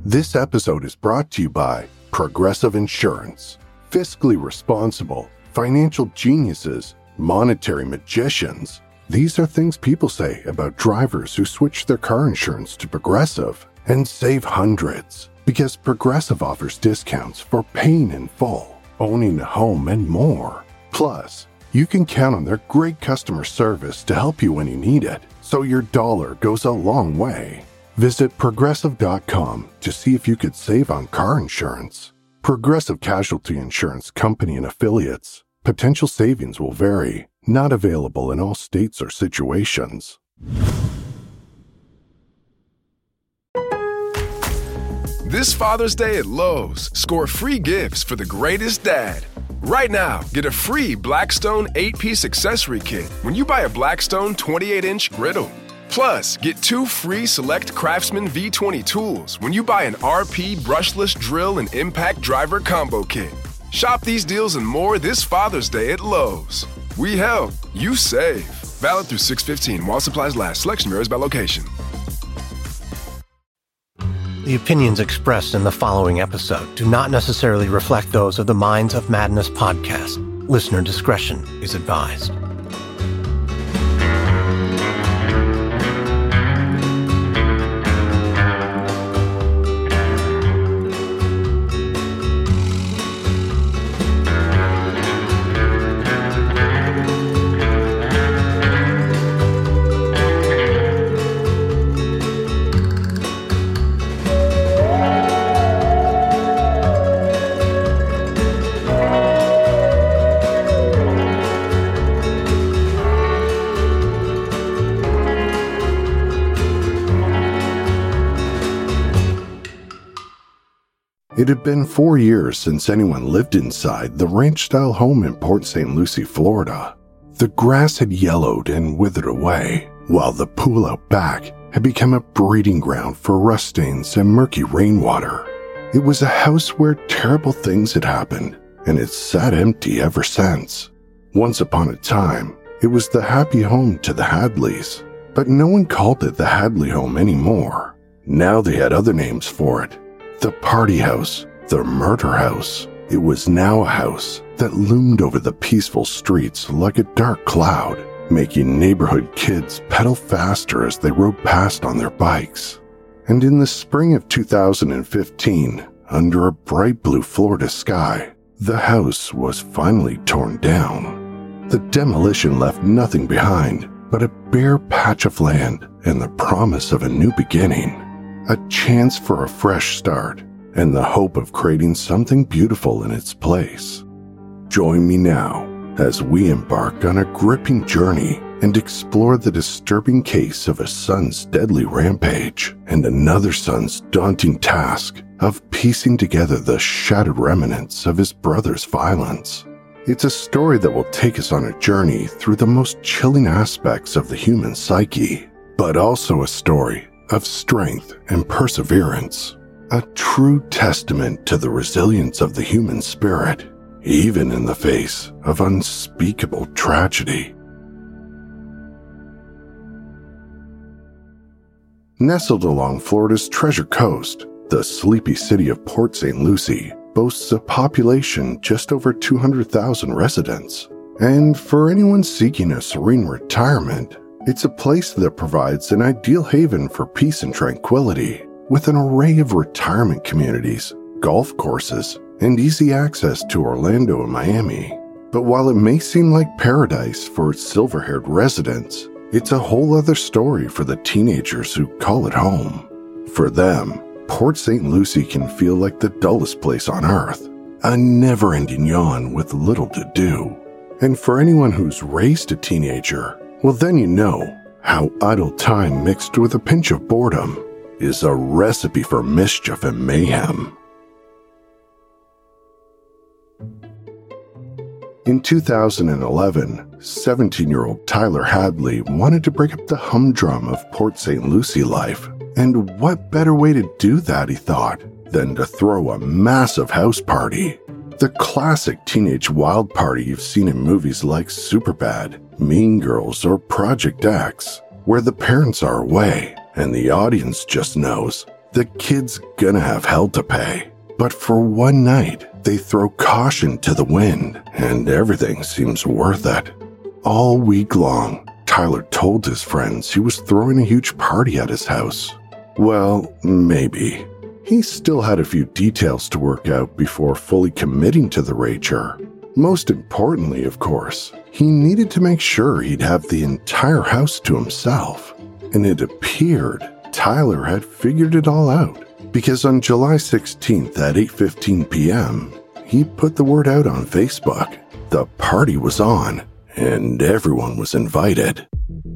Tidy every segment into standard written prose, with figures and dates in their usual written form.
This episode is brought to you by Progressive Insurance. Fiscally responsible, financial geniuses, monetary magicians. These are things people say about drivers who switch their car insurance to Progressive and save hundreds, because Progressive offers discounts for paying in full, owning a home, and more. Plus, you can count on their great customer service to help you when you need it, so your dollar goes a long way. Visit Progressive.com to see if you could save on car insurance. Progressive Casualty Insurance Company and Affiliates. Potential savings will vary. Not available in all states or situations. This Father's Day at Lowe's, score free gifts for the greatest dad. Right now, get a free Blackstone 8-piece accessory kit when you buy a Blackstone 28-inch griddle. Plus, get 2 free select Craftsman V20 tools when you buy an RP brushless drill and impact driver combo kit. Shop these deals and more this Father's Day at Lowe's. We help, you save. Valid through 6/15 while supplies last. Selection varies by location. The opinions expressed in the following episode do not necessarily reflect those of the Minds of Madness podcast. Listener discretion is advised. It had been 4 years since anyone lived inside the ranch-style home in Port St. Lucie, Florida. The grass had yellowed and withered away, while the pool out back had become a breeding ground for rust stains and murky rainwater. It was a house where terrible things had happened, and it's sat empty ever since. Once upon a time, it was the happy home to the Hadleys, but no one called it the Hadley home anymore. Now they had other names for it. The party house, the murder house. It was now a house that loomed over the peaceful streets like a dark cloud, making neighborhood kids pedal faster as they rode past on their bikes. And in the spring of 2015, under a bright blue Florida sky, the house was finally torn down. The demolition left nothing behind but a bare patch of land and the promise of a new beginning. A chance for a fresh start, and the hope of creating something beautiful in its place. Join me now as we embark on a gripping journey and explore the disturbing case of a son's deadly rampage and another son's daunting task of piecing together the shattered remnants of his brother's violence. It's a story that will take us on a journey through the most chilling aspects of the human psyche, but also a story of strength and perseverance, a true testament to the resilience of the human spirit, even in the face of unspeakable tragedy. Nestled along Florida's Treasure Coast, the sleepy city of Port St. Lucie boasts a population just over 200,000 residents. And for anyone seeking a serene retirement, it's a place that provides an ideal haven for peace and tranquility, with an array of retirement communities, golf courses, and easy access to Orlando and Miami. But while it may seem like paradise for its silver-haired residents, it's a whole other story for the teenagers who call it home. For them, Port St. Lucie can feel like the dullest place on earth, a never-ending yawn with little to do. And for anyone who's raised a teenager, well, then you know how idle time mixed with a pinch of boredom is a recipe for mischief and mayhem. In 2011, 17-year-old Tyler Hadley wanted to break up the humdrum of Port St. Lucie life. And what better way to do that, he thought, than to throw a massive house party. The classic teenage wild party you've seen in movies like Superbad, Mean Girls, or Project X, where the parents are away and the audience just knows The kid's gonna have hell to pay. But for one night, they throw caution to the wind, and everything seems worth it. All week long, Tyler told his friends he was throwing a huge party at his house. Well, maybe. He still had a few details to work out before fully committing to the rager. Most importantly, of course, he needed to make sure he'd have the entire house to himself. And it appeared Tyler had figured it all out, because on July 16th at 8:15 p.m., he put the word out on Facebook. The party was on, and everyone was invited.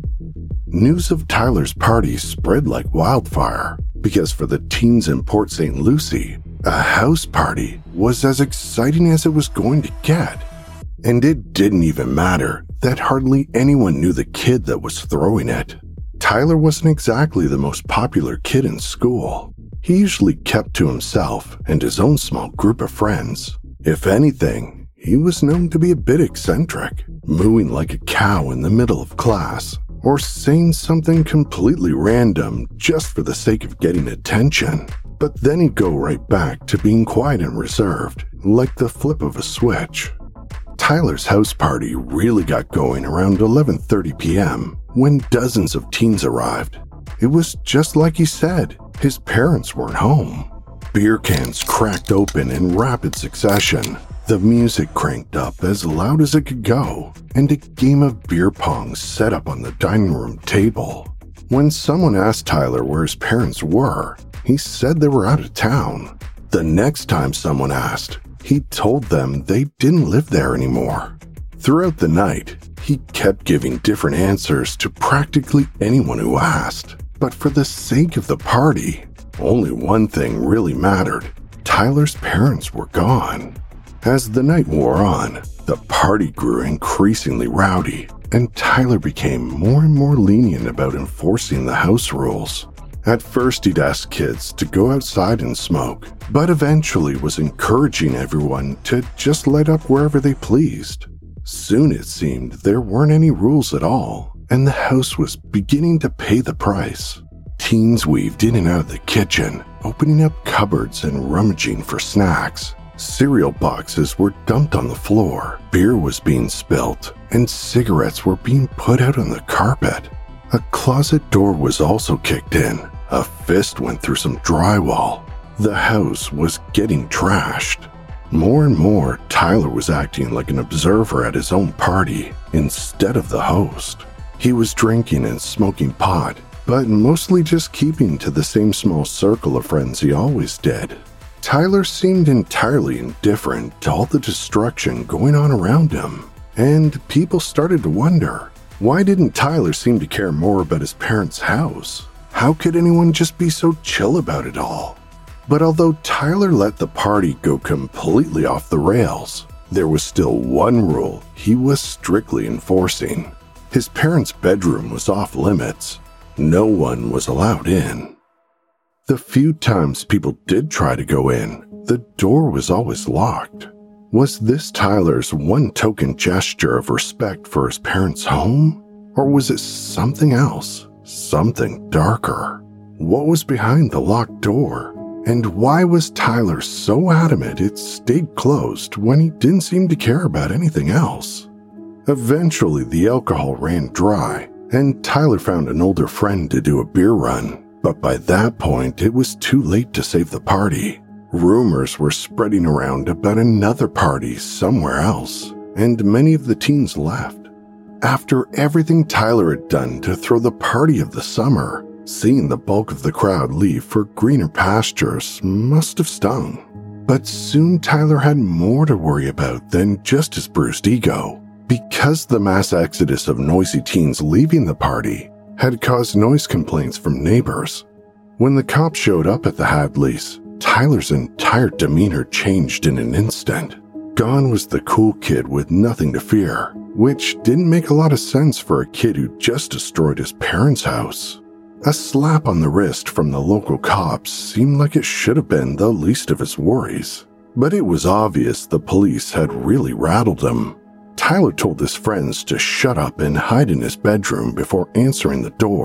News of Tyler's party spread like wildfire, because for the teens in Port St. Lucie, a house party was as exciting as it was going to get. And it didn't even matter that hardly anyone knew the kid that was throwing it. Tyler wasn't exactly the most popular kid in school. He usually kept to himself and his own small group of friends. If anything, he was known to be a bit eccentric, mooing like a cow in the middle of class, or saying something completely random just for the sake of getting attention. But then he'd go right back to being quiet and reserved, like the flip of a switch. Tyler's house party really got going around 11:30 p.m. when dozens of teens arrived. It was just like he said, his parents weren't home. Beer cans cracked open in rapid succession. The music cranked up as loud as it could go, and a game of beer pong set up on the dining room table. When someone asked Tyler where his parents were, he said they were out of town. The next time someone asked, he told them they didn't live there anymore. Throughout the night, he kept giving different answers to practically anyone who asked. But for the sake of the party, only one thing really mattered. Tyler's parents were gone. As the night wore on, the party grew increasingly rowdy, and Tyler became more and more lenient about enforcing the house rules. At first, he'd ask kids to go outside and smoke, but eventually was encouraging everyone to just light up wherever they pleased. Soon it seemed there weren't any rules at all, and the house was beginning to pay the price. Teens weaved in and out of the kitchen, opening up cupboards and rummaging for snacks. Cereal boxes were dumped on the floor, beer was being spilt, and cigarettes were being put out on the carpet. A closet door was also kicked in. A fist went through some drywall. The house was getting trashed. More and more, Tyler was acting like an observer at his own party instead of the host. He was drinking and smoking pot, but mostly just keeping to the same small circle of friends he always did. Tyler seemed entirely indifferent to all the destruction going on around him, and people started to wonder, why didn't Tyler seem to care more about his parents' house? How could anyone just be so chill about it all? But although Tyler let the party go completely off the rails, there was still one rule he was strictly enforcing. His parents' bedroom was off limits. No one was allowed in. The few times people did try to go in, the door was always locked. Was this Tyler's one token gesture of respect for his parents' home? Or was it something else, something darker? What was behind the locked door? And why was Tyler so adamant it stayed closed when he didn't seem to care about anything else? Eventually, the alcohol ran dry, and Tyler found an older friend to do a beer run. But by that point, it was too late to save the party. Rumors were spreading around about another party somewhere else, and many of the teens left. After everything Tyler had done to throw the party of the summer, seeing the bulk of the crowd leave for greener pastures must have stung. But soon Tyler had more to worry about than just his bruised ego, because the mass exodus of noisy teens leaving the party had caused noise complaints from neighbors. When the cops showed up at the Hadleys, Tyler's entire demeanor changed in an instant. Gone was the cool kid with nothing to fear, which didn't make a lot of sense for a kid who just destroyed his parents' house. A slap on the wrist from the local cops seemed like it should have been the least of his worries, but it was obvious the police had really rattled him. Tyler told his friends to shut up and hide in his bedroom before answering the door.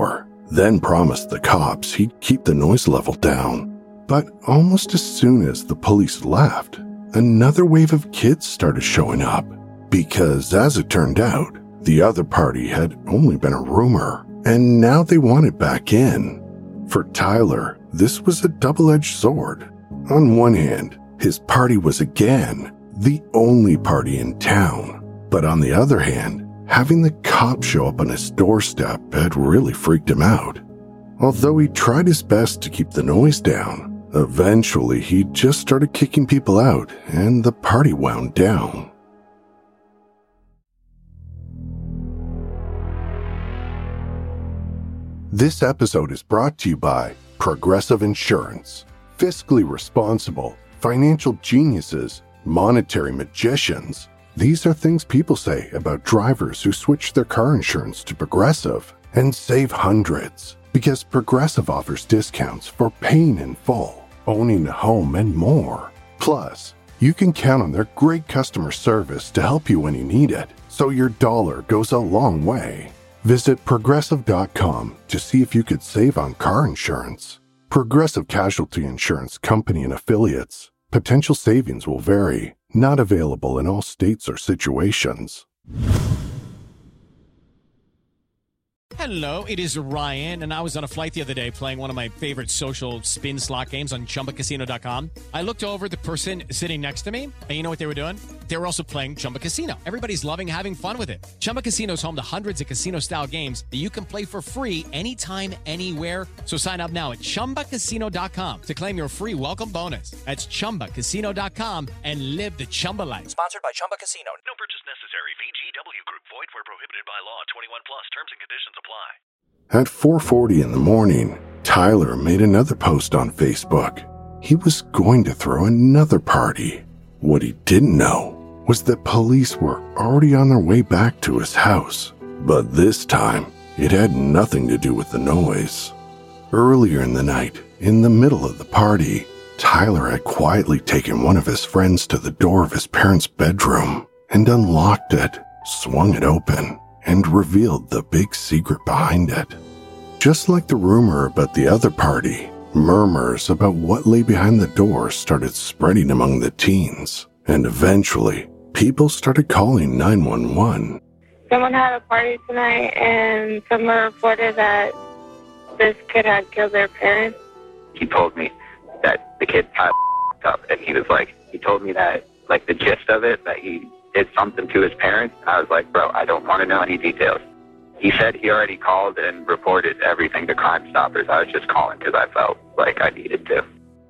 then promised the cops he'd keep the noise level down. But almost as soon as the police left, another wave of kids started showing up, because as it turned out, the other party had only been a rumor, and now they wanted back in. For Tyler, this was a double-edged sword. On one hand, his party was again the only party in town, but on the other hand, having the cops show up on his doorstep had really freaked him out. Although he tried his best to keep the noise down, eventually he just started kicking people out and the party wound down. This episode is brought to you by Progressive Insurance. Fiscally responsible, financial geniuses, monetary magicians. These are things people say about drivers who switch their car insurance to Progressive and save hundreds, because Progressive offers discounts for paying in full, owning a home, and more. Plus, you can count on their great customer service to help you when you need it, so your dollar goes a long way. Visit Progressive.com to see if you could save on car insurance. Progressive Casualty Insurance Company and Affiliates. Potential savings will vary. Not available in all states or situations. Hello, it is Ryan, and I was on a flight the other day playing one of my favorite social spin slot games on ChumbaCasino.com. I looked over the person sitting next to me, and you know what they were doing? They were also playing Chumba Casino. Everybody's loving having fun with it. Chumba Casino is home to hundreds of casino-style games that you can play for free anytime, anywhere. So sign up now at ChumbaCasino.com to claim your free welcome bonus. That's ChumbaCasino.com and live the Chumba life. Sponsored by Chumba Casino. No purchase necessary. VGW Group. Void where prohibited by law. 21 plus. Terms and conditions apply. At 4:40 in the morning, Tyler made another post on Facebook. He was going to throw another party. What he didn't know was that police were already on their way back to his house. But this time, it had nothing to do with the noise. Earlier in the night, in the middle of the party, Tyler had quietly taken one of his friends to the door of his parents' bedroom and unlocked it, swung it open, and revealed the big secret behind it. Just like the rumor about the other party, murmurs about what lay behind the door started spreading among the teens, and eventually, people started calling 911. Someone had a party tonight, and someone reported that this kid had killed their parents. He told me that the kid got up, and he told me that, the gist of it, that he did something to his parents. I was like, bro, I don't want to know any details. He said he already called and reported everything to Crime Stoppers. I was just calling because I felt like I needed to.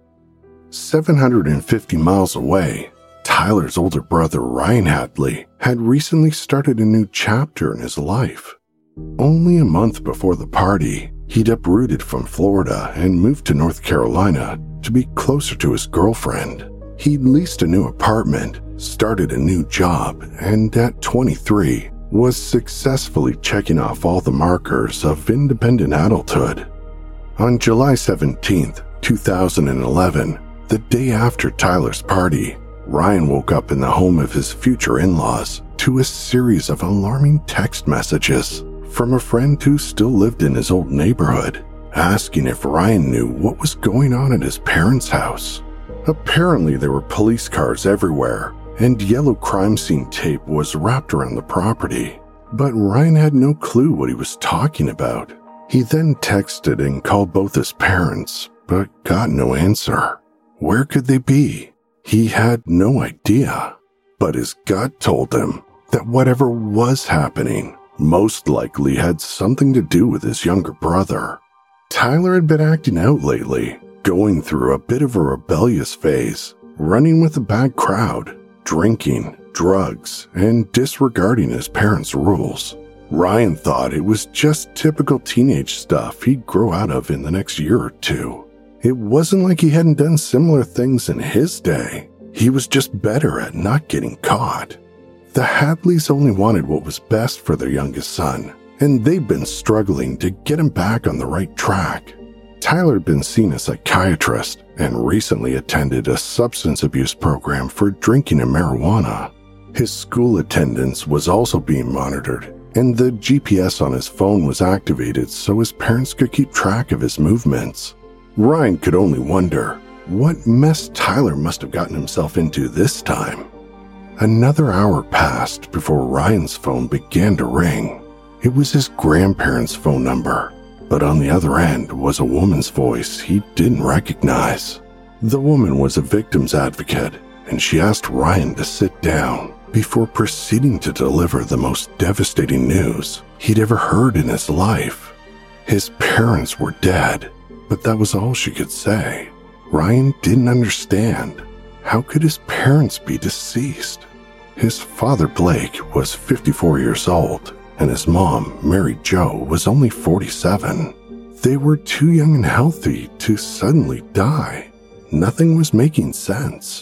750 miles away, Tyler's older brother Ryan Hadley had recently started a new chapter in his life. Only a month before the party, he'd uprooted from Florida and moved to North Carolina to be closer to his girlfriend. He'd leased a new apartment, started a new job, and at 23, was successfully checking off all the markers of independent adulthood. On July 17th, 2011, the day after Tyler's party, Ryan woke up in the home of his future in-laws to a series of alarming text messages from a friend who still lived in his old neighborhood, asking if Ryan knew what was going on at his parents' house. Apparently, there were police cars everywhere, and yellow crime scene tape was wrapped around the property. But Ryan had no clue what he was talking about. He then texted and called both his parents, but got no answer. Where could they be? He had no idea. But his gut told him that whatever was happening most likely had something to do with his younger brother. Tyler had been acting out lately, going through a bit of a rebellious phase, running with a bad crowd, drinking, drugs, and disregarding his parents' rules. Ryan thought it was just typical teenage stuff he'd grow out of in the next year or two. It wasn't like he hadn't done similar things in his day. He was just better at not getting caught. The Hadleys only wanted what was best for their youngest son, and they'd been struggling to get him back on the right track. Tyler had been seeing a psychiatrist and recently attended a substance abuse program for drinking and marijuana. His school attendance was also being monitored, and the GPS on his phone was activated so his parents could keep track of his movements. Ryan could only wonder what mess Tyler must have gotten himself into this time. Another hour passed before Ryan's phone began to ring. It was his grandparents' phone number, but on the other end was a woman's voice he didn't recognize. The woman was a victim's advocate, and she asked Ryan to sit down before proceeding to deliver the most devastating news he'd ever heard in his life. His parents were dead, but that was all she could say. Ryan didn't understand. How could his parents be deceased? His father, Blake, was 54 years old, and his mom, Mary Jo, was only 47. They were too young and healthy to suddenly die. Nothing was making sense.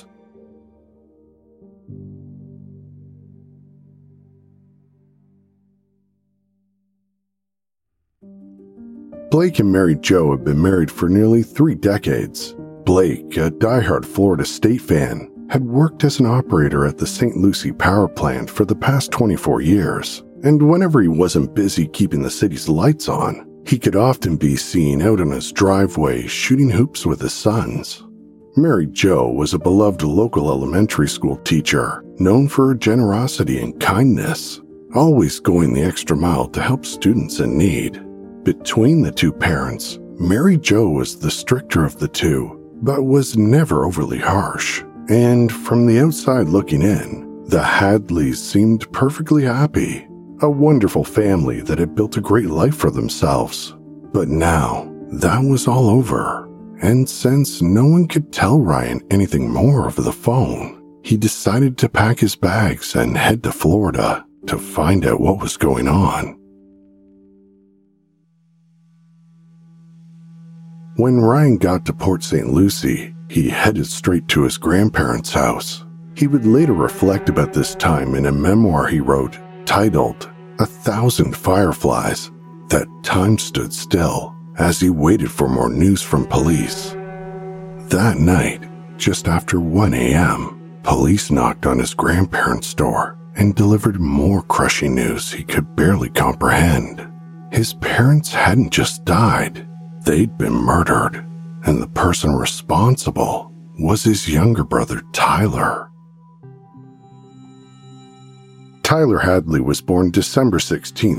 Blake and Mary Jo had been married for nearly 3 decades. Blake, a diehard Florida State fan, had worked as an operator at the St. Lucie power plant for the past 24 years, and whenever he wasn't busy keeping the city's lights on, he could often be seen out on his driveway shooting hoops with his sons. Mary Jo was a beloved local elementary school teacher, known for her generosity and kindness, always going the extra mile to help students in need. Between the two parents, Mary Jo was the stricter of the two, but was never overly harsh. And from the outside looking in, the Hadleys seemed perfectly happy, a wonderful family that had built a great life for themselves. But now, that was all over. And since no one could tell Ryan anything more over the phone, he decided to pack his bags and head to Florida to find out what was going on. When Ryan got to Port St. Lucie, he headed straight to his grandparents' house. He would later reflect about this time in a memoir he wrote titled 1,000 Fireflies, that time stood still as he waited for more news from police. That night, just after 1 a.m., police knocked on his grandparents' door and delivered more crushing news he could barely comprehend. His parents hadn't just died. They'd been murdered, and the person responsible was his younger brother, Tyler. Tyler Hadley was born December 16,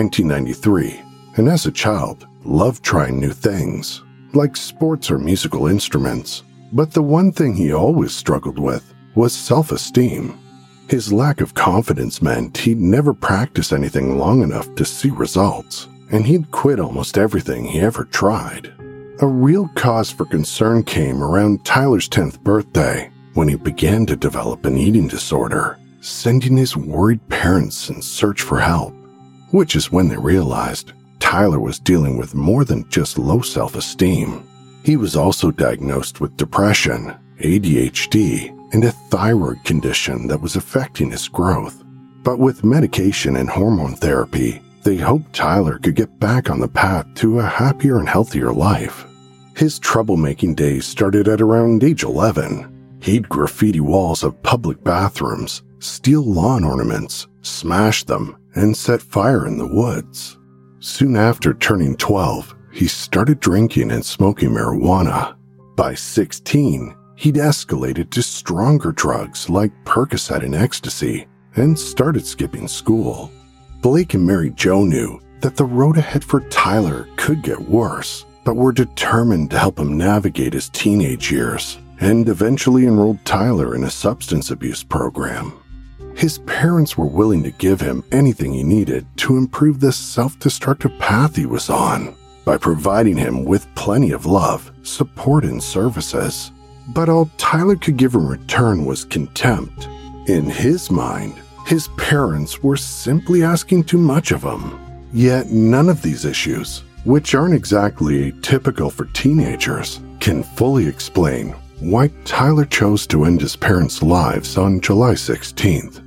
1993, and as a child, loved trying new things, like sports or musical instruments. But the one thing he always struggled with was self-esteem. His lack of confidence meant he'd never practice anything long enough to see results, and he'd quit almost everything he ever tried. A real cause for concern came around Tyler's 10th birthday, when he began to develop an eating disorder, sending his worried parents in search for help, which is when they realized Tyler was dealing with more than just low self-esteem. He was also diagnosed with depression, ADHD, and a thyroid condition that was affecting his growth. But with medication and hormone therapy, they hoped Tyler could get back on the path to a happier and healthier life. His troublemaking days started at around age 11. He'd graffiti walls of public bathrooms, steal lawn ornaments, smash them, and set fire in the woods. Soon after turning 12, he started drinking and smoking marijuana. By 16, he'd escalated to stronger drugs like Percocet and ecstasy, and started skipping school. Blake and Mary Jo knew that the road ahead for Tyler could get worse, but were determined to help him navigate his teenage years, and eventually enrolled Tyler in a substance abuse program. His parents were willing to give him anything he needed to improve the self-destructive path he was on, by providing him with plenty of love, support, and services. But all Tyler could give in return was contempt. In his mind, his parents were simply asking too much of him. Yet none of these issues, which aren't exactly atypical for teenagers, can fully explain why Tyler chose to end his parents' lives on July 16th.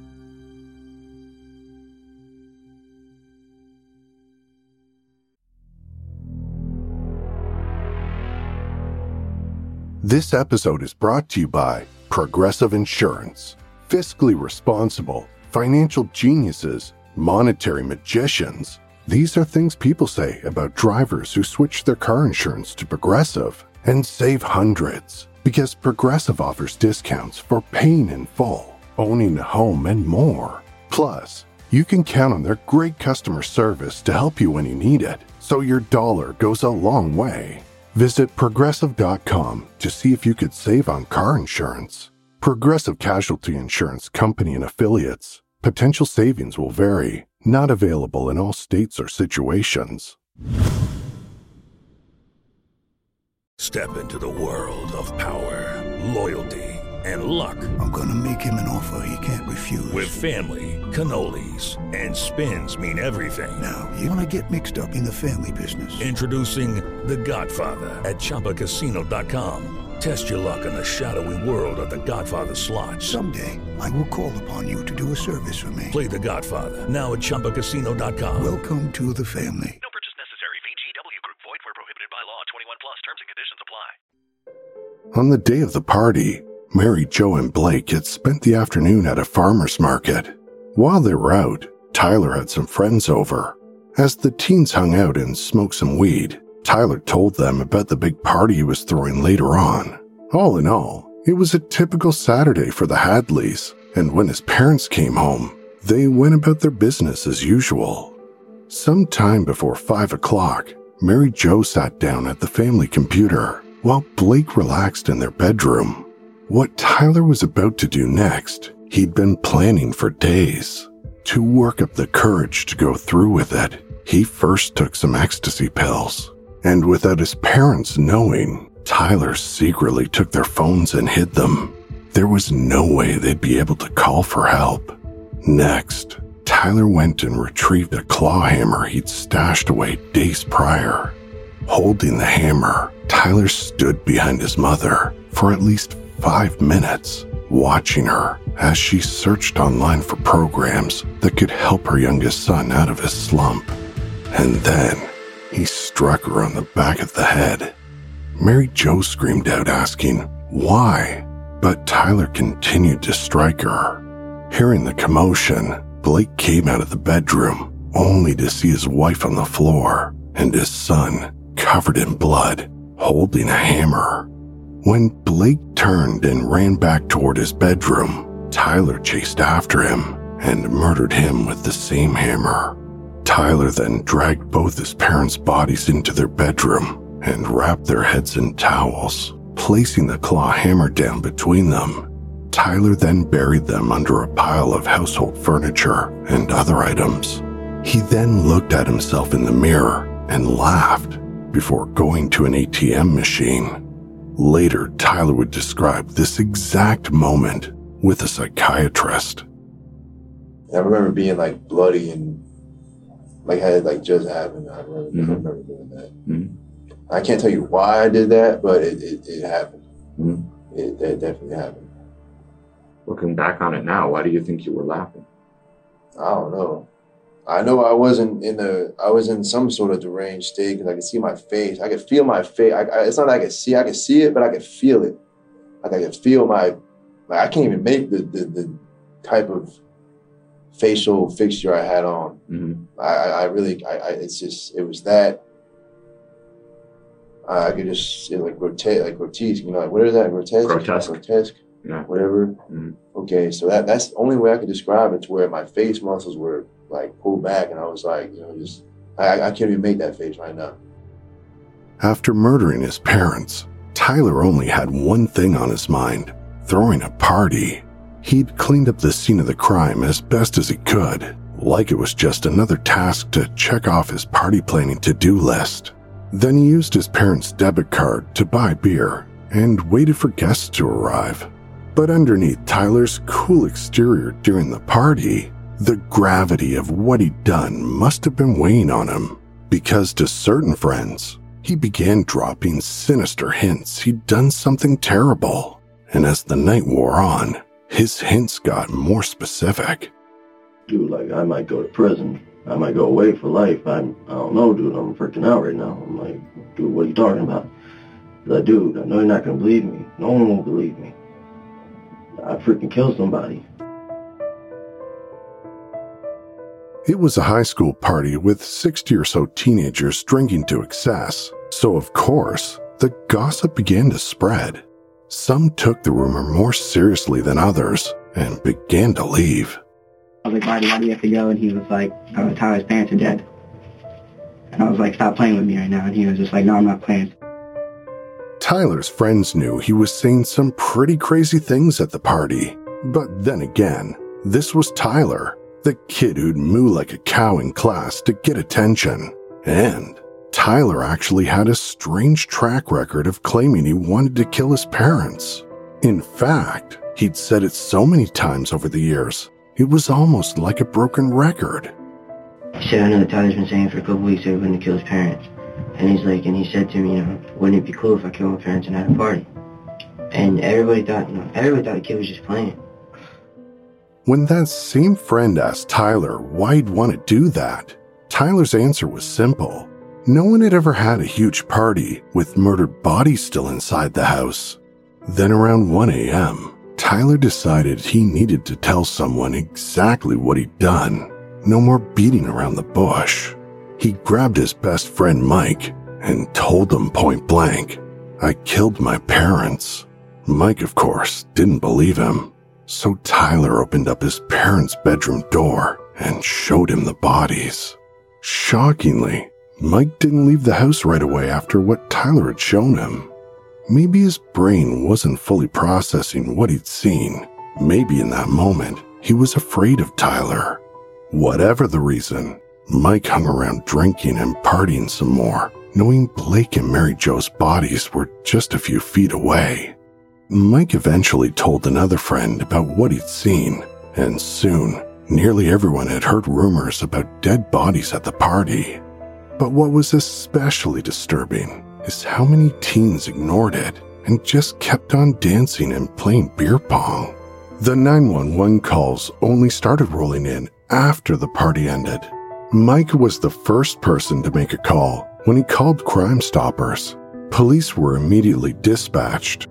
This episode is brought to you by Progressive Insurance. Fiscally responsible, financial geniuses monetary magicians. These are things people say about drivers who switch their car insurance to Progressive and save hundreds, because Progressive offers discounts for paying in full, owning a home, and more. Plus, you can count on their great customer service to help you when you need it, so your dollar goes a long way. Visit Progressive.com to see if you could save on car insurance. Progressive Casualty Insurance Company and Affiliates. Potential savings will vary. Not available in all states or situations. Step into the world of power, loyalty, and luck. I'm gonna make him an offer he can't refuse. With family, cannolis, and spins mean everything. Now, you wanna get mixed up in the family business. Introducing The Godfather at ChumbaCasino.com. Test your luck in the shadowy world of The Godfather slot. Someday, I will call upon you to do a service for me. Play The Godfather now at ChumbaCasino.com. Welcome to the family. No purchase necessary. VGW Group. Void where prohibited by law. 21 plus. Terms and conditions apply. On the day of the party, Mary Jo and Blake had spent the afternoon at a farmer's market. While they were out, Tyler had some friends over. As the teens hung out and smoked some weed, Tyler told them about the big party he was throwing later on. All in all, it was a typical Saturday for the Hadleys, and when his parents came home, they went about their business as usual. Sometime before 5 o'clock, Mary Jo sat down at the family computer, while Blake relaxed in their bedroom. What Tyler was about to do next, he'd been planning for days. To work up the courage to go through with it, he first took some ecstasy pills. And without his parents knowing, Tyler secretly took their phones and hid them. There was no way they'd be able to call for help. Next, Tyler went and retrieved a claw hammer he'd stashed away days prior. Holding the hammer, Tyler stood behind his mother for at least 5 minutes, watching her as she searched online for programs that could help her youngest son out of his slump. And then he struck her on the back of the head. Mary Jo screamed out, asking why, but Tyler continued to strike her. Hearing the commotion, Blake came out of the bedroom, only to see his wife on the floor and his son covered in blood, holding a hammer. When Blake turned and ran back toward his bedroom, Tyler chased after him and murdered him with the same hammer. Tyler then dragged both his parents' bodies into their bedroom and wrapped their heads in towels, placing the claw hammer down between them. Tyler then buried them under a pile of household furniture and other items. He then looked at himself in the mirror and laughed before going to an ATM machine. Later, Tyler would describe this exact moment with a psychiatrist. I remember being like bloody and like had like just happened. I remember doing that. Mm-hmm. I can't tell you why I did that, but it happened. Mm-hmm. It definitely happened. Looking back on it now, why do you think you were laughing? I don't know. I know I was in some sort of deranged state because I could see my face. I could feel my face. It's not like I could see it, but I could feel it. Like I could feel I can't even make the type of facial fixture I had on. Mm-hmm. It was that. I could just, it like grotesque, you know, like what is that? Grotesque. Yeah. Whatever. Mm-hmm. Okay, so that's the only way I could describe it, to where my face muscles were like pulled back, and I was like, you know, just I can't even make that face right now. After murdering his parents, Tyler only had one thing on his mind: throwing a party. He'd cleaned up the scene of the crime as best as he could, like it was just another task to check off his party planning to-do list. Then he used his parents' debit card to buy beer and waited for guests to arrive. But underneath Tyler's cool exterior during the party, the gravity of what he'd done must have been weighing on him, because to certain friends, he began dropping sinister hints he'd done something terrible. And as the night wore on, his hints got more specific. Dude, like, I might go to prison. I might go away for life. I don't know, dude. I'm freaking out right now. I'm like, dude, what are you talking about? He's like, dude, I know you're not going to believe me. No one will believe me. I freaking killed somebody. It was a high school party with 60 or so teenagers drinking to excess, so of course, the gossip began to spread. Some took the rumor more seriously than others and began to leave. I was like, why do you have to go? And he was like, Tyler's parents are dead. And I was like, stop playing with me right now. And he was just like, no, I'm not playing. Tyler's friends knew he was saying some pretty crazy things at the party. But then again, this was Tyler, the kid who'd moo like a cow in class to get attention. And Tyler actually had a strange track record of claiming he wanted to kill his parents. In fact, he'd said it so many times over the years, it was almost like a broken record. He said, I know that Tyler's been saying for a couple weeks that he wanted to kill his parents. And he said to me, wouldn't it be cool if I killed my parents and had a party? And everybody thought the kid was just playing. When that same friend asked Tyler why he'd want to do that, Tyler's answer was simple. No one had ever had a huge party with murdered bodies still inside the house. Then around 1 a.m., Tyler decided he needed to tell someone exactly what he'd done. No more beating around the bush. He grabbed his best friend Mike and told him point blank, I killed my parents. Mike, of course, didn't believe him. So Tyler opened up his parents' bedroom door and showed him the bodies. Shockingly, Mike didn't leave the house right away after what Tyler had shown him. Maybe his brain wasn't fully processing what he'd seen. Maybe in that moment, he was afraid of Tyler. Whatever the reason, Mike hung around drinking and partying some more, knowing Blake and Mary Jo's bodies were just a few feet away. Mike eventually told another friend about what he'd seen, and soon, nearly everyone had heard rumors about dead bodies at the party. But what was especially disturbing is how many teens ignored it and just kept on dancing and playing beer pong. The 911 calls only started rolling in after the party ended. Mike was the first person to make a call when he called Crime Stoppers. Police were immediately dispatched.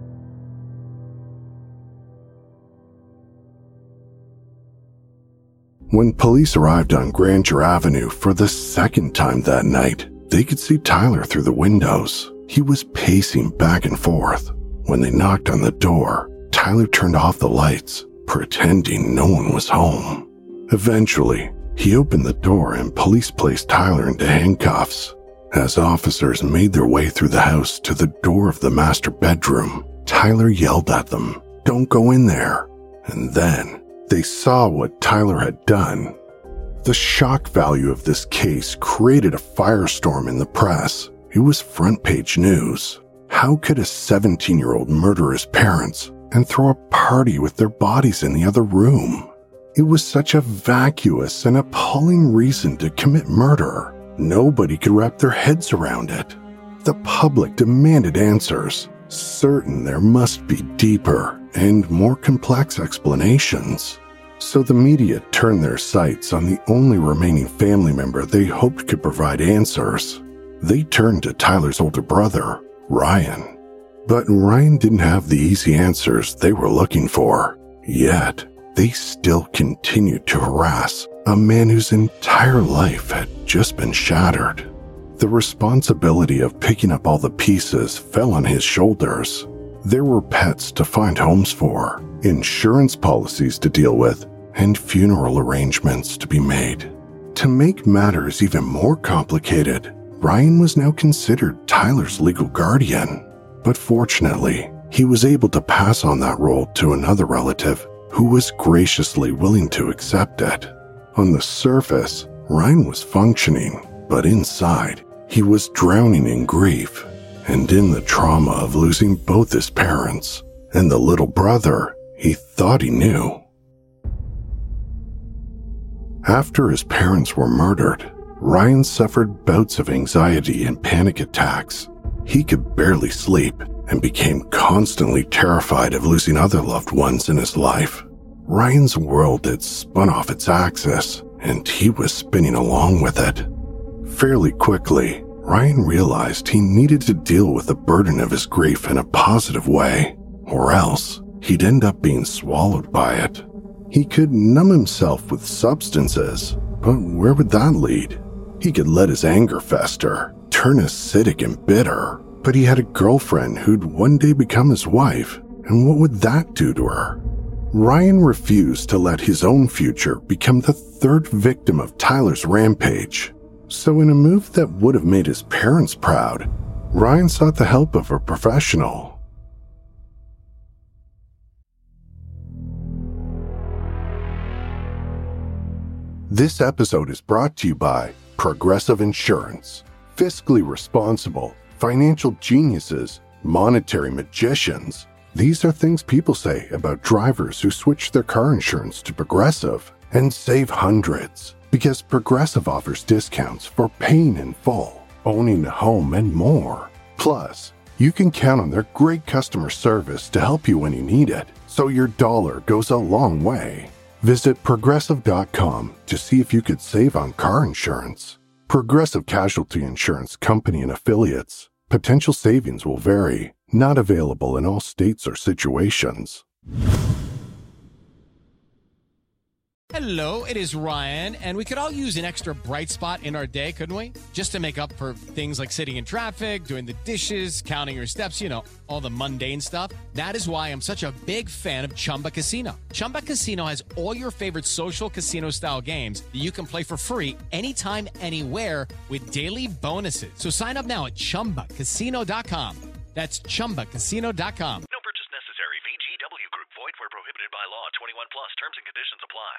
When police arrived on Granger Avenue for the second time that night, they could see Tyler through the windows. He was pacing back and forth. When they knocked on the door, Tyler turned off the lights, pretending no one was home. Eventually, he opened the door and police placed Tyler into handcuffs. As officers made their way through the house to the door of the master bedroom, Tyler yelled at them, "Don't go in there." And then they saw what Tyler had done. The shock value of this case created a firestorm in the press. It was front-page news. How could a 17-year-old murder his parents and throw a party with their bodies in the other room? It was such a vacuous and appalling reason to commit murder. Nobody could wrap their heads around it. The public demanded answers, certain there must be deeper and more complex explanations. So the media turned their sights on the only remaining family member they hoped could provide answers. They turned to Tyler's older brother, Ryan. But Ryan didn't have the easy answers they were looking for. Yet, they still continued to harass a man whose entire life had just been shattered. The responsibility of picking up all the pieces fell on his shoulders. There were pets to find homes for, insurance policies to deal with, and funeral arrangements to be made. To make matters even more complicated, Ryan was now considered Tyler's legal guardian. But fortunately, he was able to pass on that role to another relative who was graciously willing to accept it. On the surface, Ryan was functioning, but inside, he was drowning in grief and in the trauma of losing both his parents and the little brother he thought he knew. After his parents were murdered, Ryan suffered bouts of anxiety and panic attacks. He could barely sleep and became constantly terrified of losing other loved ones in his life. Ryan's world had spun off its axis, and he was spinning along with it. Fairly quickly, Ryan realized he needed to deal with the burden of his grief in a positive way, or else he'd end up being swallowed by it. He could numb himself with substances, But where would that lead? He could let his anger fester, turn acidic and bitter, but he had a girlfriend who'd one day become his wife, and what would that do to her? Ryan refused to let his own future become the third victim of Tyler's rampage. So in a move that would have made his parents proud, Ryan sought the help of a professional. This episode is brought to you by Progressive Insurance. Fiscally responsible, financial geniuses, monetary magicians. These are things people say about drivers who switch their car insurance to Progressive and save hundreds, because Progressive offers discounts for paying in full, owning a home, and more. Plus, you can count on their great customer service to help you when you need it, so your dollar goes a long way. Visit Progressive.com to see if you could save on car insurance. Progressive Casualty Insurance Company and Affiliates. Potential savings will vary. Not available in all states or situations. Hello, it is Ryan, and we could all use an extra bright spot in our day, couldn't we? Just to make up for things like sitting in traffic, doing the dishes, counting your steps, all the mundane stuff. That is why I'm such a big fan of Chumba Casino. Chumba Casino has all your favorite social casino-style games that you can play for free anytime, anywhere with daily bonuses. So sign up now at ChumbaCasino.com. That's ChumbaCasino.com. No purchase necessary. VGW Group. Void where prohibited by law. 21 plus. Terms and conditions apply.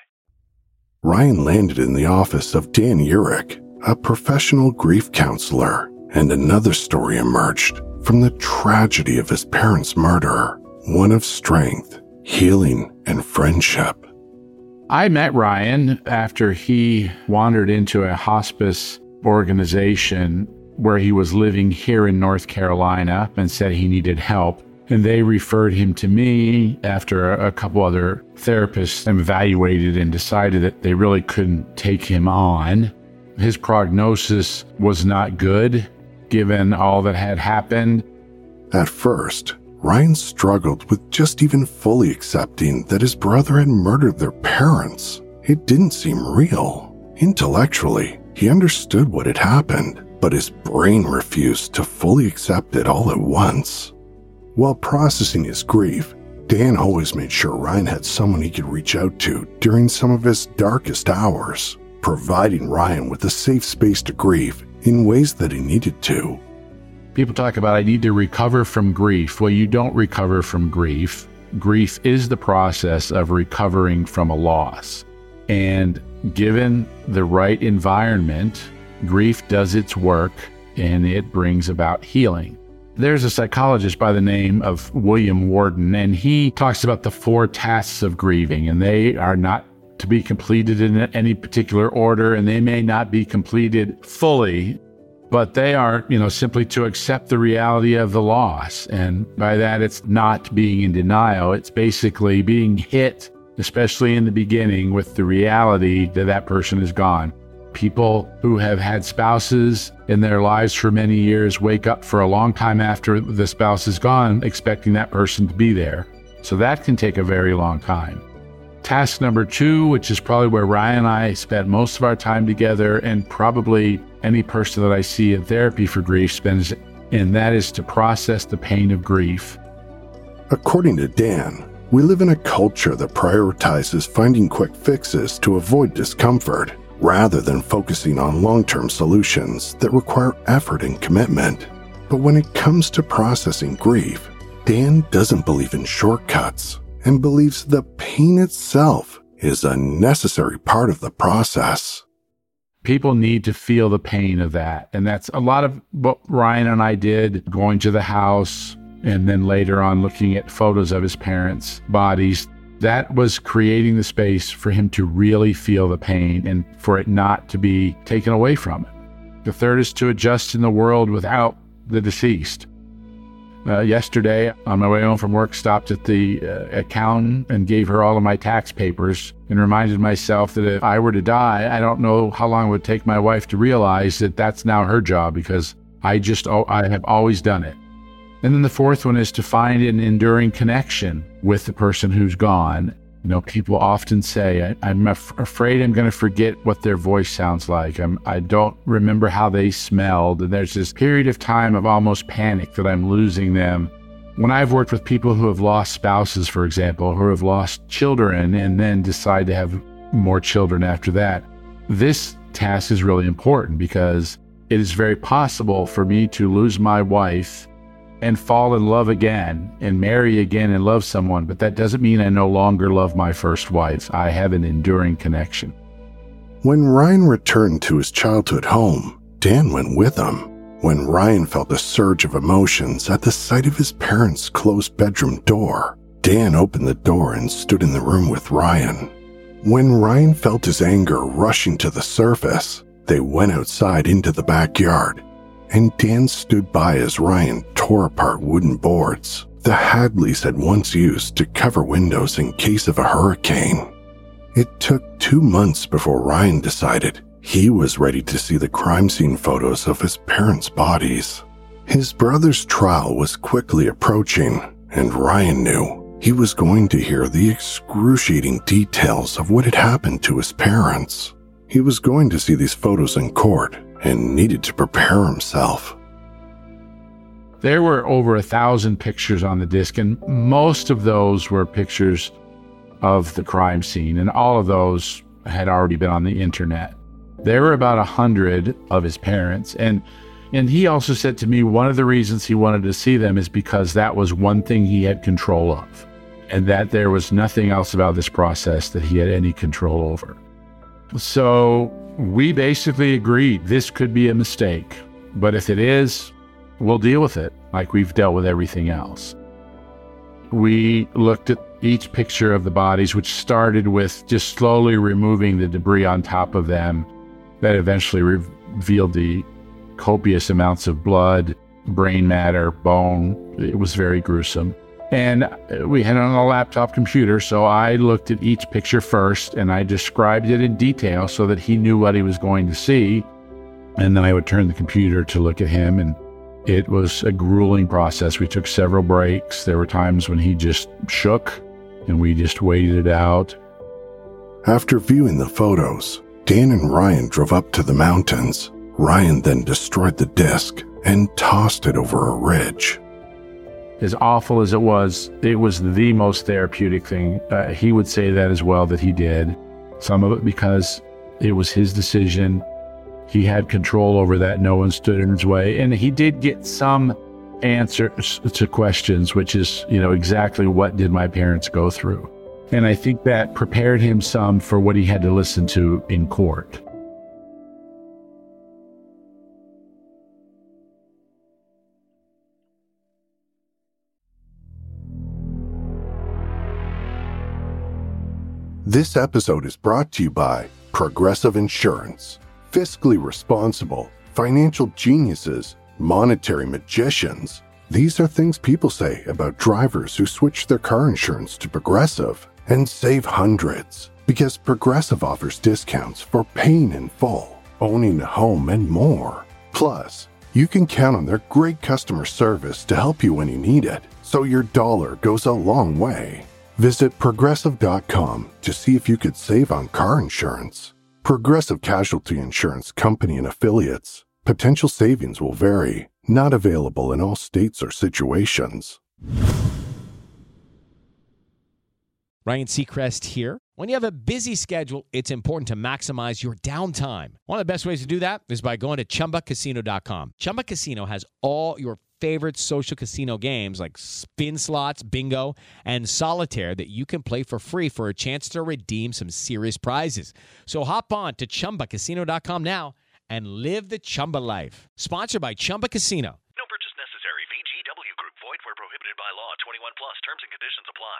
Ryan landed in the office of Dan Urich, a professional grief counselor, and another story emerged from the tragedy of his parents' murder, one of strength, healing, and friendship. I met Ryan after he wandered into a hospice organization where he was living here in North Carolina and said he needed help. And they referred him to me after a couple other therapists evaluated and decided that they really couldn't take him on. His prognosis was not good, given all that had happened. At first, Ryan struggled with just even fully accepting that his brother had murdered their parents. It didn't seem real. Intellectually, he understood what had happened, but his brain refused to fully accept it all at once. While processing his grief, Dan always made sure Ryan had someone he could reach out to during some of his darkest hours, providing Ryan with a safe space to grieve in ways that he needed to. People talk about, I need to recover from grief. Well, you don't recover from grief. Grief is the process of recovering from a loss. And given the right environment, grief does its work and it brings about healing. There's a psychologist by the name of William Worden, and he talks about the 4 tasks of grieving, and they are not to be completed in any particular order, and they may not be completed fully, but they are, simply to accept the reality of the loss. And by that, it's not being in denial. It's basically being hit, especially in the beginning, with the reality that that person is gone. People who have had spouses in their lives for many years wake up for a long time after the spouse is gone, expecting that person to be there. So that can take a very long time. Task number 2, which is probably where Ryan and I spend most of our time together, and probably any person that I see in therapy for grief spends, and that is to process the pain of grief. According to Dan, we live in a culture that prioritizes finding quick fixes to avoid discomfort, rather than focusing on long-term solutions that require effort and commitment. But when it comes to processing grief, Dan doesn't believe in shortcuts and believes the pain itself is a necessary part of the process. People need to feel the pain of that. And that's a lot of what Ryan and I did, going to the house and then later on looking at photos of his parents' bodies. That was creating the space for him to really feel the pain and for it not to be taken away from him. The third is to adjust in the world without the deceased. Yesterday, on my way home from work, stopped at the accountant and gave her all of my tax papers and reminded myself that if I were to die, I don't know how long it would take my wife to realize that that's now her job, because I have always done it. And then the fourth one is to find an enduring connection with the person who's gone. People often say, I'm afraid I'm going to forget what their voice sounds like. I don't remember how they smelled. And there's this period of time of almost panic that I'm losing them. When I've worked with people who have lost spouses, for example, who have lost children and then decide to have more children after that, this task is really important because it is very possible for me to lose my wife and fall in love again and marry again and love someone, but that doesn't mean I no longer love my first wife. I have an enduring connection. When Ryan returned to his childhood home, Dan went with him. When Ryan felt a surge of emotions at the sight of his parents' closed bedroom door, Dan opened the door and stood in the room with Ryan. When Ryan felt his anger rushing to the surface, they went outside into the backyard, and Dan stood by as Ryan tore apart wooden boards the Hadleys had once used to cover windows in case of a hurricane. It took 2 months before Ryan decided he was ready to see the crime scene photos of his parents' bodies. His brother's trial was quickly approaching, and Ryan knew he was going to hear the excruciating details of what had happened to his parents. He was going to see these photos in court and needed to prepare himself. There were over 1,000 pictures on the disc, and most of those were pictures of the crime scene, and all of those had already been on the internet. There were about 100 of his parents, and he also said to me one of the reasons he wanted to see them is because that was one thing he had control of, and that there was nothing else about this process that he had any control over. So we basically agreed this could be a mistake, but if it is, we'll deal with it like we've dealt with everything else. We looked at each picture of the bodies, which started with just slowly removing the debris on top of them that eventually revealed the copious amounts of blood, brain matter, bone. It was very gruesome. And we had it on a laptop computer, so I looked at each picture first and I described it in detail so that he knew what he was going to see. And then I would turn the computer to look at him, and it was a grueling process. We took several breaks. There were times when he just shook and we just waited it out. After viewing the photos, Dan and Ryan drove up to the mountains. Ryan then destroyed the disc and tossed it over a ridge. As awful as it was the most therapeutic thing. He would say that as well, that he did. Some of it because it was his decision. He had control over that. No one stood in his way. And he did get some answers to questions, which is, exactly what did my parents go through? And I think that prepared him some for what he had to listen to in court. This episode is brought to you by Progressive Insurance. Fiscally responsible, financial geniuses, monetary magicians. These are things people say about drivers who switch their car insurance to Progressive and save hundreds, because Progressive offers discounts for paying in full, owning a home, and more. Plus, you can count on their great customer service to help you when you need it, so your dollar goes a long way. Visit Progressive.com to see if you could save on car insurance. Progressive Casualty Insurance Company and Affiliates. Potential savings will vary. Not available in all states or situations. Ryan Seacrest here. When you have a busy schedule, it's important to maximize your downtime. One of the best ways to do that is by going to ChumbaCasino.com. Chumba Casino has all your favorite social casino games like spin slots, bingo, and solitaire that you can play for free for a chance to redeem some serious prizes. So hop on to ChumbaCasino.com now and live the Chumba life. Sponsored by Chumba Casino. No purchase necessary. VGW Group. Void where prohibited by law. 21 plus. Terms and conditions apply.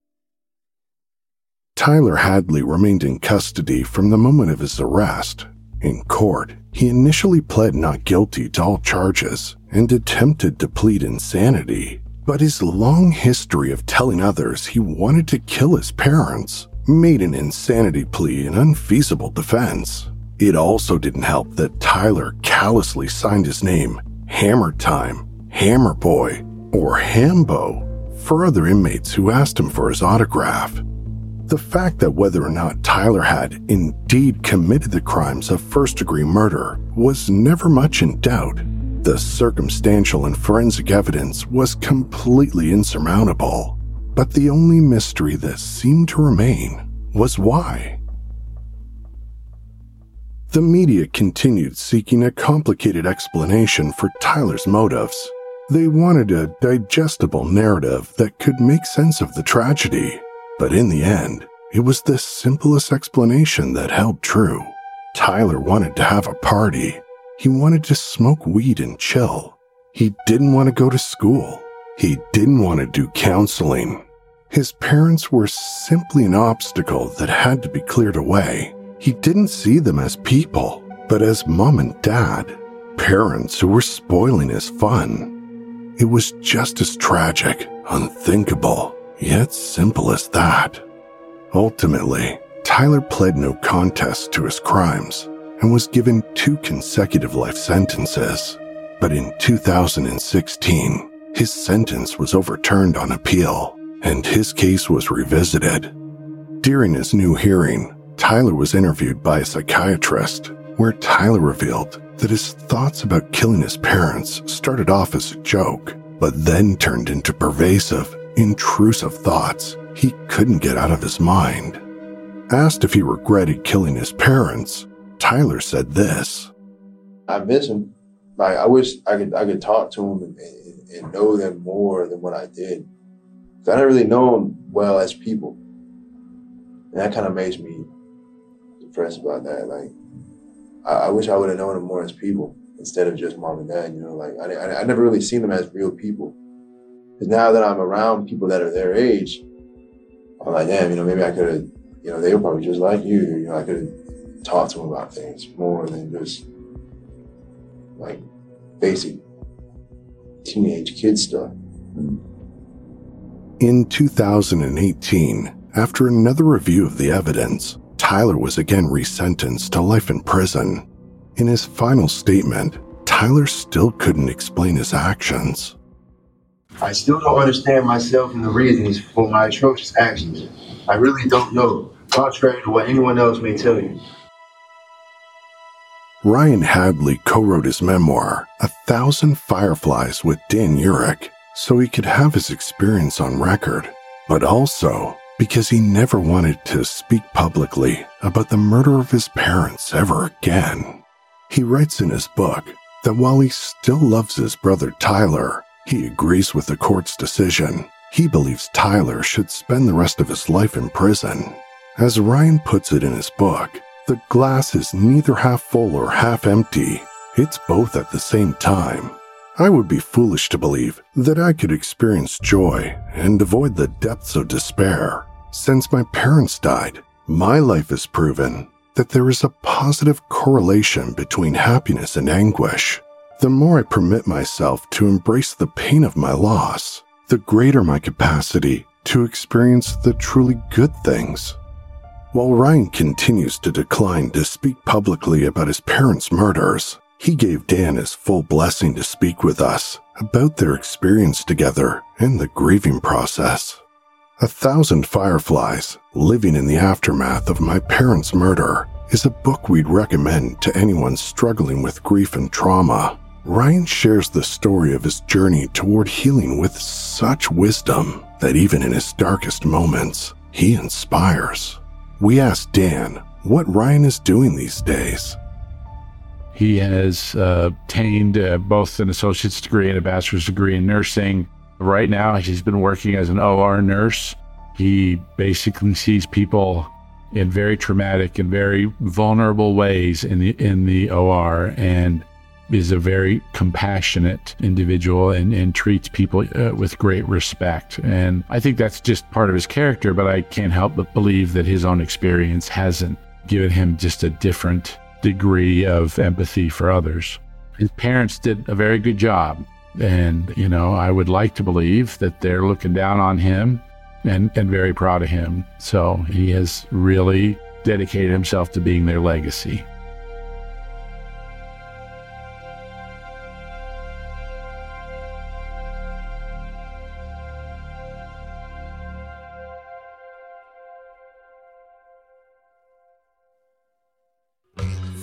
Tyler Hadley remained in custody from the moment of his arrest. In court, he initially pled not guilty to all charges and attempted to plead insanity. But his long history of telling others he wanted to kill his parents made an insanity plea an unfeasible defense. It also didn't help that Tyler callously signed his name, Hammer Time, Hammer Boy, or Hambo, for other inmates who asked him for his autograph. The fact that whether or not Tyler had indeed committed the crimes of first-degree murder was never much in doubt. The circumstantial and forensic evidence was completely insurmountable. But the only mystery that seemed to remain was why. The media continued seeking a complicated explanation for Tyler's motives. They wanted a digestible narrative that could make sense of the tragedy. But in the end, it was the simplest explanation that held true. Tyler wanted to have a party. He wanted to smoke weed and chill. He didn't want to go to school. He didn't want to do counseling. His parents were simply an obstacle that had to be cleared away. He didn't see them as people, but as mom and dad, parents who were spoiling his fun. It was just as tragic, unthinkable, yet simple as that. Ultimately, Tyler pled no contest to his crimes and was given 2 consecutive life sentences. But in 2016, his sentence was overturned on appeal, and his case was revisited. During his new hearing, Tyler was interviewed by a psychiatrist, where Tyler revealed that his thoughts about killing his parents started off as a joke, but then turned into pervasive, intrusive thoughts he couldn't get out of his mind. Asked if he regretted killing his parents, Tyler said this. I miss them. Like, I wish I could talk to them and know them more than what I did. I didn't really know them well as people. And that kind of makes me depressed about that. Like, I wish I would have known them more as people instead of just mom and dad, you know? Like, I never really seen them as real people. Because now that I'm around people that are their age, I'm like, damn, you know, maybe I could have, you know, they were probably just like you. You know, I could have talked to them about things more than just, like, basic teenage kid stuff. In 2018, after another review of the evidence, Tyler was again resentenced to life in prison. In his final statement, Tyler still couldn't explain his actions. I still don't understand myself and the reasons for my atrocious actions. I really don't know, contrary to what anyone else may tell you. Ryan Hadley co-wrote his memoir, 1,000 Fireflies with Dan Urich, so he could have his experience on record, but also because he never wanted to speak publicly about the murder of his parents ever again. He writes in his book that while he still loves his brother Tyler, he agrees with the court's decision. He believes Tyler should spend the rest of his life in prison. As Ryan puts it in his book, the glass is neither half full or half empty. It's both at the same time. I would be foolish to believe that I could experience joy and avoid the depths of despair. Since my parents died, my life has proven that there is a positive correlation between happiness and anguish. The more I permit myself to embrace the pain of my loss, the greater my capacity to experience the truly good things. While Ryan continues to decline to speak publicly about his parents' murders, he gave Dan his full blessing to speak with us about their experience together and the grieving process. 1,000 Fireflies, Living in the Aftermath of My Parents' Murder, is a book we'd recommend to anyone struggling with grief and trauma. Ryan shares the story of his journey toward healing with such wisdom that even in his darkest moments, he inspires. We asked Dan what Ryan is doing these days. He has obtained both an associate's degree and a bachelor's degree in nursing. Right now, he's been working as an OR nurse. He basically sees people in very traumatic and very vulnerable ways in the OR, and is a very compassionate individual and treats people with great respect. And I think that's just part of his character, but I can't help but believe that his own experience hasn't given him just a different degree of empathy for others. His parents did a very good job. And, you know, I would like to believe that they're looking down on him and very proud of him. So he has really dedicated himself to being their legacy.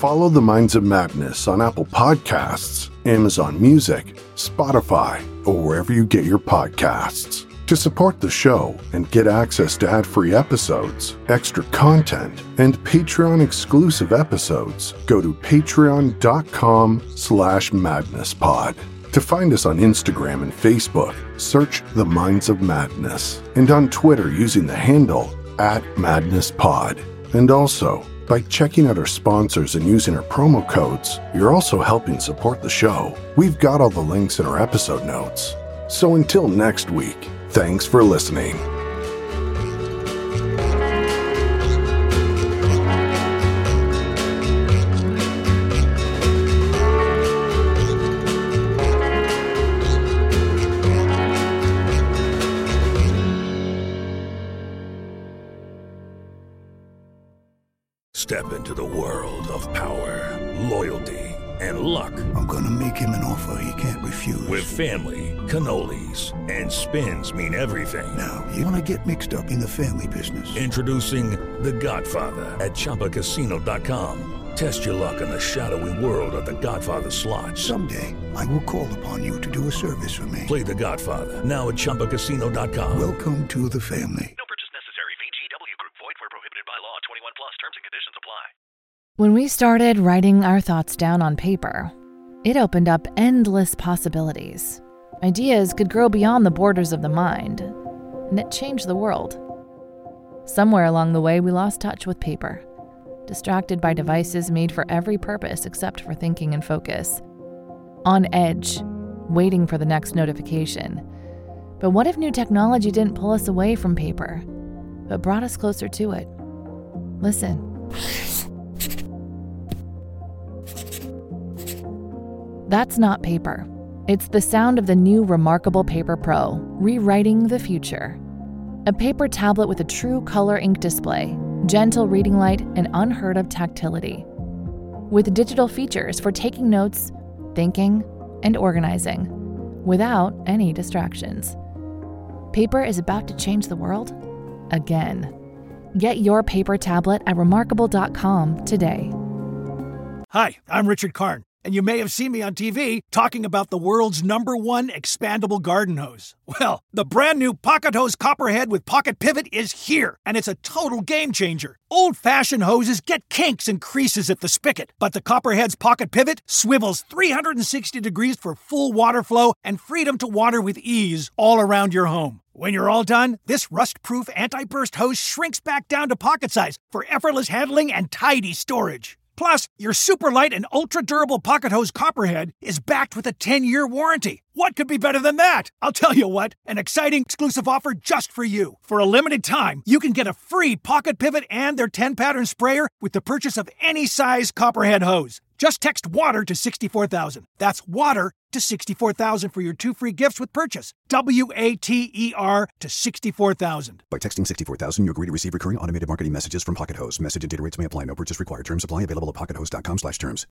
follow The Minds of Madness on Apple Podcasts, Amazon Music, Spotify, or wherever you get your podcasts. To support the show and get access to ad-free episodes, extra content, and Patreon-exclusive episodes, go to patreon.com/madnesspod. To find us on Instagram and Facebook, search The Minds of Madness, and on Twitter using the handle @MadnessPod. And also, by checking out our sponsors and using our promo codes, you're also helping support the show. We've got all the links in our episode notes. So until next week, thanks for listening. Step into the world of power, loyalty, and luck. I'm gonna make him an offer he can't refuse. With family, cannolis, and spins mean everything. Now, you wanna get mixed up in the family business. Introducing The Godfather at ChumbaCasino.com. Test your luck in the shadowy world of The Godfather slot. Someday, I will call upon you to do a service for me. Play The Godfather now at ChumbaCasino.com. Welcome to the family. No purchase necessary. VGW Group. Void where prohibited by law. 21 plus. Terms and conditions apply. When we started writing our thoughts down on paper, it opened up endless possibilities. Ideas could grow beyond the borders of the mind, and it changed the world. Somewhere along the way, we lost touch with paper, distracted by devices made for every purpose except for thinking and focus. On edge, waiting for the next notification. But what if new technology didn't pull us away from paper, but brought us closer to it? Listen. That's not paper. It's the sound of the new Remarkable Paper Pro, rewriting the future. A paper tablet with a true color ink display, gentle reading light, and unheard of tactility. With digital features for taking notes, thinking, and organizing, without any distractions. Paper is about to change the world again. Get your paper tablet at Remarkable.com today. Hi, I'm Richard Karn, and you may have seen me on TV talking about the world's #1 expandable garden hose. Well, the brand new Pocket Hose Copperhead with Pocket Pivot is here, and it's a total game changer. Old-fashioned hoses get kinks and creases at the spigot, but the Copperhead's Pocket Pivot swivels 360 degrees for full water flow and freedom to water with ease all around your home. When you're all done, this rust-proof anti-burst hose shrinks back down to pocket size for effortless handling and tidy storage. Plus, your super light and ultra-durable Pocket Hose Copperhead is backed with a 10-year warranty. What could be better than that? I'll tell you what, an exciting exclusive offer just for you. For a limited time, you can get a free Pocket Pivot and their 10-pattern sprayer with the purchase of any size Copperhead hose. Just text WATER to 64,000. That's WATER to 64,000 for your 2 free gifts with purchase. WATER to 64,000. By texting 64,000, you agree to receive recurring automated marketing messages from Pocket Hose. Message and data rates may apply. No purchase required. Terms apply. Available at pockethose.com/terms.